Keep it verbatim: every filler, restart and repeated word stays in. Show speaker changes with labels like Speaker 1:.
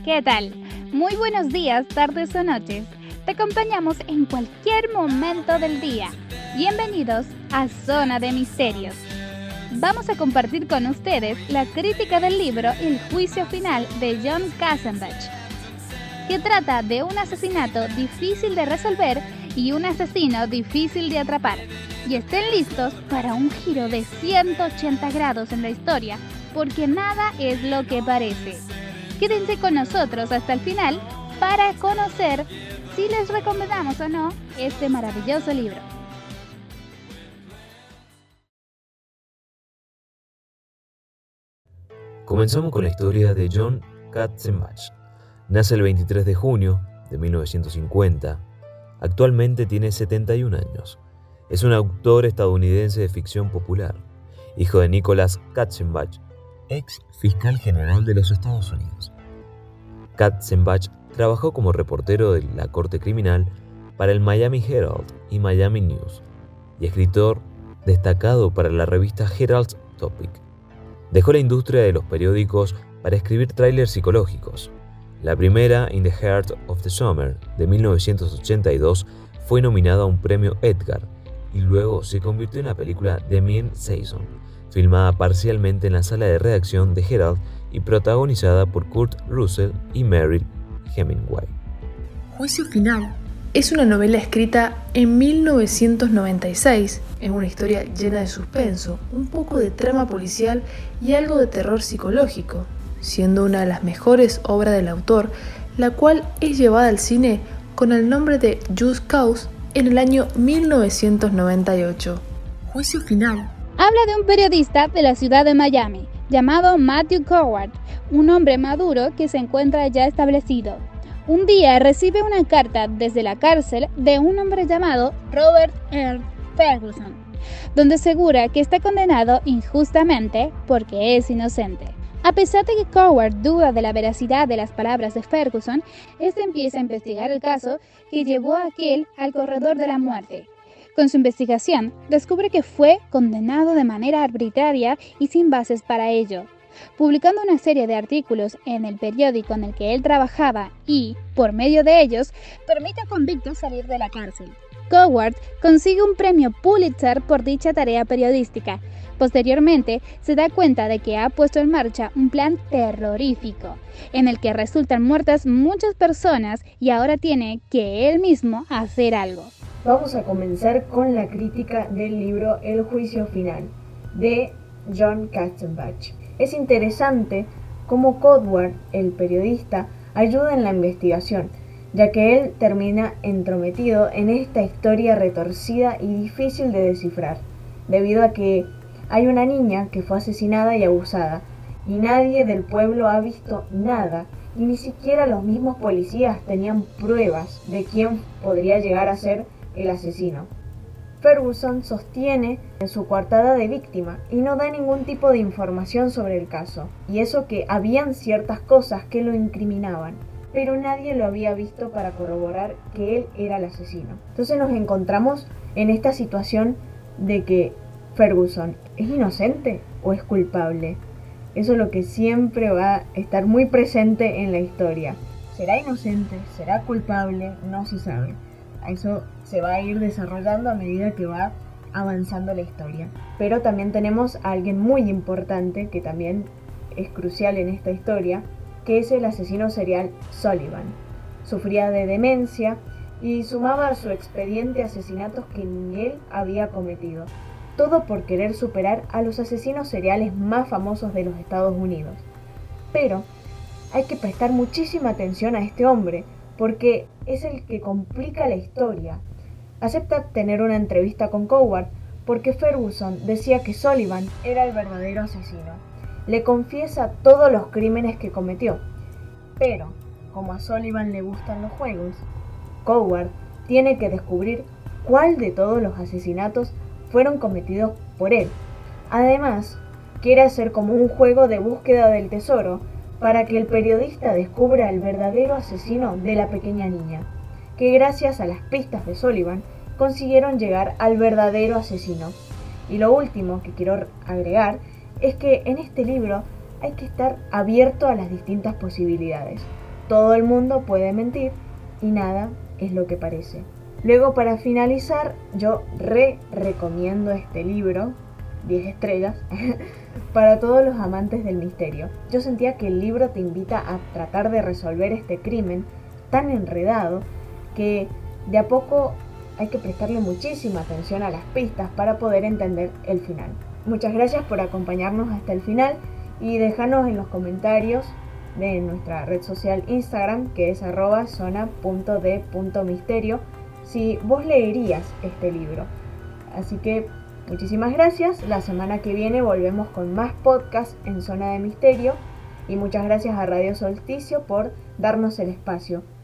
Speaker 1: ¿qué tal? Muy buenos días, tardes o noches. Te acompañamos en cualquier momento del día. Bienvenidos a Zona de Misterios. Vamos a compartir con ustedes la crítica del libro El juicio final de John Katzenbach, que trata de un asesinato difícil de resolver y un asesino difícil de atrapar. Y estén listos para un giro de ciento ochenta grados en la historia, porque nada es lo que parece. Quédense con nosotros hasta el final para conocer si les recomendamos o no este maravilloso libro.
Speaker 2: Comenzamos con la historia de John Katzenbach. Nace el veintitrés de junio de mil novecientos cincuenta. Actualmente tiene setenta y un años. Es un autor estadounidense de ficción popular, hijo de Nicholas Katzenbach, ex fiscal general de los Estados Unidos. Katzenbach trabajó como reportero de la Corte Criminal para el Miami Herald y Miami News y escritor destacado para la revista Herald's Topic. Dejó la industria de los periódicos para escribir thrillers psicológicos. La primera, In the Heart of the Summer, de mil novecientos ochenta y dos, fue nominada a un premio Edgar y luego se convirtió en la película Damien Saison, filmada parcialmente en la sala de redacción de Herald y protagonizada por Kurt Russell y Mariel Hemingway.
Speaker 3: Juicio final es una novela escrita en mil novecientos noventa y seis, es una historia llena de suspenso, un poco de trama policial y algo de terror psicológico, siendo una de las mejores obras del autor, la cual es llevada al cine con el nombre de Just Cause en el año mil novecientos noventa y ocho. Juicio final
Speaker 1: habla de un periodista de la ciudad de Miami llamado Matthew Coward, un hombre maduro que se encuentra ya establecido. Un día recibe una carta desde la cárcel de un hombre llamado Robert Earl Ferguson, donde asegura que está condenado injustamente porque es inocente. A pesar de que Coward duda de la veracidad de las palabras de Ferguson, este empieza a investigar el caso que llevó a aquel al corredor de la muerte. Con su investigación, descubre que fue condenado de manera arbitraria y sin bases para ello, publicando una serie de artículos en el periódico en el que él trabajaba y, por medio de ellos, permite a convictos salir de la cárcel. Coward consigue un premio Pulitzer por dicha tarea periodística. Posteriormente, se da cuenta de que ha puesto en marcha un plan terrorífico, en el que resultan muertas muchas personas y ahora tiene que él mismo hacer algo.
Speaker 4: Vamos a comenzar con la crítica del libro El juicio final, de John Katzenbach. Es interesante cómo Coward, el periodista, ayuda en la investigación, ya que él termina entrometido en esta historia retorcida y difícil de descifrar, debido a que hay una niña que fue asesinada y abusada, y nadie del pueblo ha visto nada, y ni siquiera los mismos policías tenían pruebas de quién podría llegar a ser el asesino. Ferguson sostiene en su coartada de víctima y no da ningún tipo de información sobre el caso, y eso que habían ciertas cosas que lo incriminaban, pero nadie lo había visto para corroborar que él era el asesino. Entonces nos encontramos en esta situación de que Ferguson, ¿es inocente o es culpable? Eso es lo que siempre va a estar muy presente en la historia. ¿Será inocente? ¿Será culpable? No se sabe. Eso se va a ir desarrollando a medida que va avanzando la historia. Pero también tenemos a alguien muy importante que también es crucial en esta historia, que es el asesino serial Sullivan. Sufría de demencia y sumaba a su expediente asesinatos que ni él había cometido. Todo por querer superar a los asesinos seriales más famosos de los Estados Unidos. Pero hay que prestar muchísima atención a este hombre, porque es el que complica la historia. Acepta tener una entrevista con Coward porque Ferguson decía que Sullivan era el verdadero asesino. Le confiesa todos los crímenes que cometió. Pero, como a Sullivan le gustan los juegos, Coward tiene que descubrir cuál de todos los asesinatos fueron cometidos por él. Además, quiere hacer como un juego de búsqueda del tesoro para que el periodista descubra el verdadero asesino de la pequeña niña, que gracias a las pistas de Sullivan consiguieron llegar al verdadero asesino. Y lo último que quiero agregar es que en este libro hay que estar abierto a las distintas posibilidades. todo el mundo puede mentir y nada es lo que parece. Luego, para finalizar, yo re recomiendo este libro, diez estrellas, para todos los amantes del misterio. Yo sentía que el libro te invita a tratar de resolver este crimen tan enredado que de a poco hay que prestarle muchísima atención a las pistas para poder entender el final. Muchas gracias por acompañarnos hasta el final y déjanos en los comentarios de nuestra red social Instagram, que es arroba zona punto de punto misterio, si vos leerías este libro. Así que muchísimas gracias. La semana que viene volvemos con más podcasts en Zona de Misterio y muchas gracias a Radio Solsticio por darnos el espacio